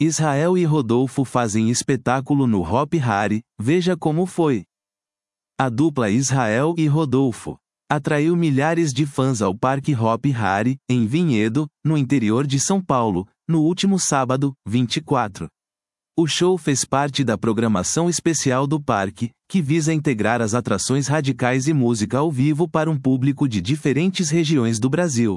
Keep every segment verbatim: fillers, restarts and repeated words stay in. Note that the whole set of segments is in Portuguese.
Israel e Rodolfo fazem espetáculo no Hop Hari, veja como foi. A dupla Israel e Rodolfo atraiu milhares de fãs ao Parque Hop Hari, em Vinhedo, no interior de São Paulo, no último sábado, vinte e quatro. O show fez parte da programação especial do parque, que visa integrar as atrações radicais e música ao vivo para um público de diferentes regiões do Brasil.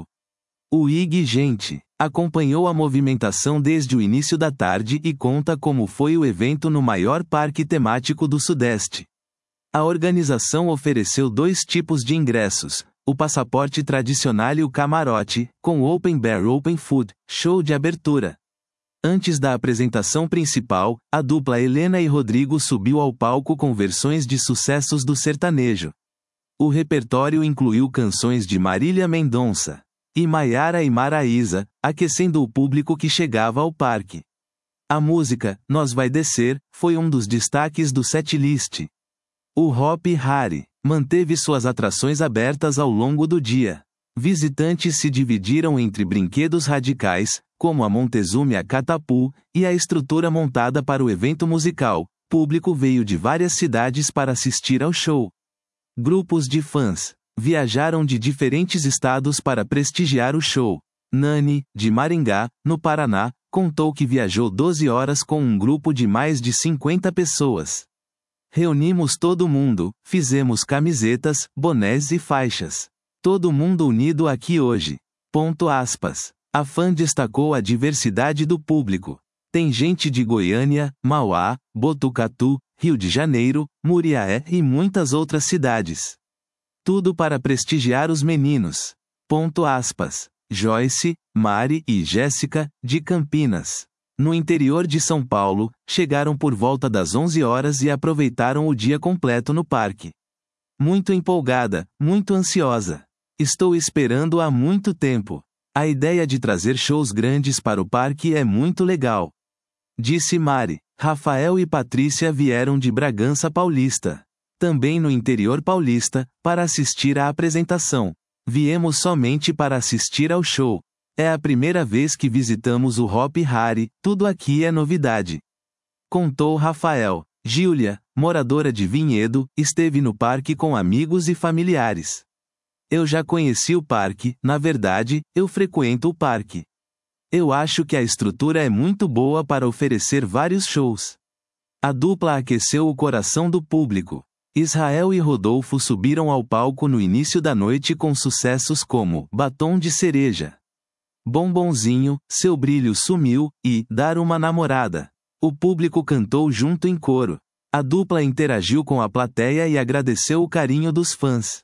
O I G Gente acompanhou a movimentação desde o início da tarde e conta como foi o evento no maior parque temático do Sudeste. A organização ofereceu dois tipos de ingressos, o passaporte tradicional e o camarote, com Open Bar Open Food, show de abertura. Antes da apresentação principal, a dupla Helena e Rodrigo subiu ao palco com versões de sucessos do sertanejo. O repertório incluiu canções de Marília Mendonça e Maiara e Maraísa, aquecendo o público que chegava ao parque. A música, Nós Vai Descer, foi um dos destaques do setlist. O Hop Hari manteve suas atrações abertas ao longo do dia. Visitantes se dividiram entre brinquedos radicais, como a Montezuma Catapu, e a estrutura montada para o evento musical. Público veio de várias cidades para assistir ao show. Grupos de fãs viajaram de diferentes estados para prestigiar o show. Nani, de Maringá, no Paraná, contou que viajou doze horas com um grupo de mais de cinquenta pessoas. Reunimos todo mundo, fizemos camisetas, bonés e faixas. Todo mundo unido aqui hoje. Ponto aspas. A fã destacou a diversidade do público. Tem gente de Goiânia, Mauá, Botucatu, Rio de Janeiro, Muriaé e muitas outras cidades. Tudo para prestigiar os meninos. Ponto aspas. Joyce, Mari e Jéssica, de Campinas, no interior de São Paulo, chegaram por volta das onze horas e aproveitaram o dia completo no parque. Muito empolgada, muito ansiosa. Estou esperando há muito tempo. A ideia de trazer shows grandes para o parque é muito legal. Disse Mari. Rafael e Patrícia vieram de Bragança Paulista, também no interior paulista, para assistir à apresentação. Viemos somente para assistir ao show. É a primeira vez que visitamos o Hop Hari, tudo aqui é novidade. Contou Rafael. Júlia, moradora de Vinhedo, esteve no parque com amigos e familiares. Eu já conheci o parque, na verdade, eu frequento o parque. Eu acho que a estrutura é muito boa para oferecer vários shows. A dupla aqueceu o coração do público. Israel e Rodolfo subiram ao palco no início da noite com sucessos como Batom de Cereja, Bombonzinho, Seu Brilho Sumiu e Dar uma Namorada. O público cantou junto em coro. A dupla interagiu com a plateia e agradeceu o carinho dos fãs.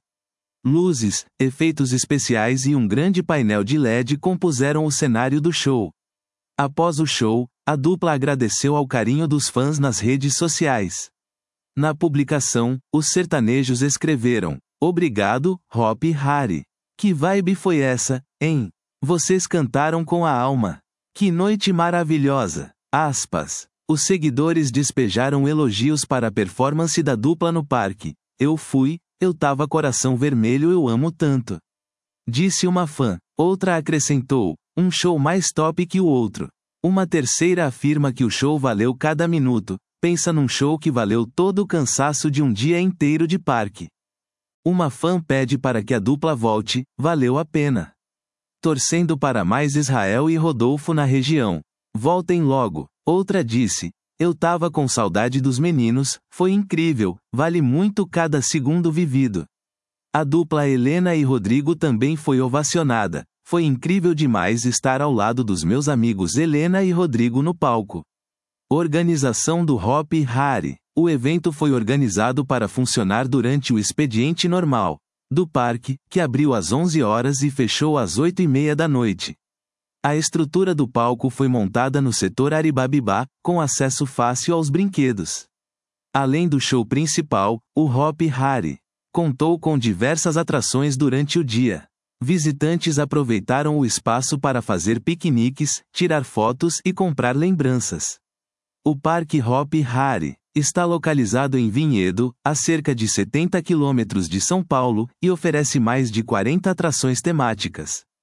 Luzes, efeitos especiais e um grande painel de L E D compuseram o cenário do show. Após o show, a dupla agradeceu ao carinho dos fãs nas redes sociais. Na publicação, os sertanejos escreveram: Obrigado, Hop Hari. Que vibe foi essa, hein? Vocês cantaram com a alma. Que noite maravilhosa. Aspas. Os seguidores despejaram elogios para a performance da dupla no parque. Eu fui, eu tava coração vermelho, eu amo tanto. Disse uma fã. Outra acrescentou: um show mais top que o outro. Uma terceira afirma que o show valeu cada minuto. Pensa num show que valeu todo o cansaço de um dia inteiro de parque. Uma fã pede para que a dupla volte, valeu a pena. Torcendo para mais Israel e Rodolfo na região. Voltem logo. Outra disse: eu tava com saudade dos meninos, foi incrível, vale muito cada segundo vivido. A dupla Helena e Rodrigo também foi ovacionada. Foi incrível demais estar ao lado dos meus amigos Helena e Rodrigo no palco. Organização do Hop Hari. O evento foi organizado para funcionar durante o expediente normal do parque, que abriu às onze horas e fechou às oito e meia da noite. A estrutura do palco foi montada no setor Aribabibá, com acesso fácil aos brinquedos. Além do show principal, o Hop Hari contou com diversas atrações durante o dia. Visitantes aproveitaram o espaço para fazer piqueniques, tirar fotos e comprar lembranças. O Parque Hop Hari está localizado em Vinhedo, a cerca de setenta quilômetros de São Paulo, e oferece mais de quarenta atrações temáticas.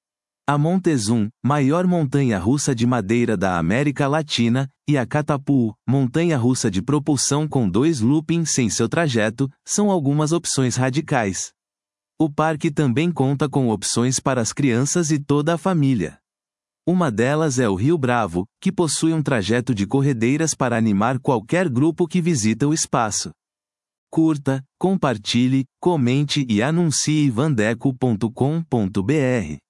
A Montezum, maior montanha-russa de madeira da América Latina, e a Catapult, montanha-russa de propulsão com dois loopings em seu trajeto, são algumas opções radicais. O parque também conta com opções para as crianças e toda a família. Uma delas é o Rio Bravo, que possui um trajeto de corredeiras para animar qualquer grupo que visita o espaço. Curta, compartilhe, comente e anuncie vandeco ponto com ponto br.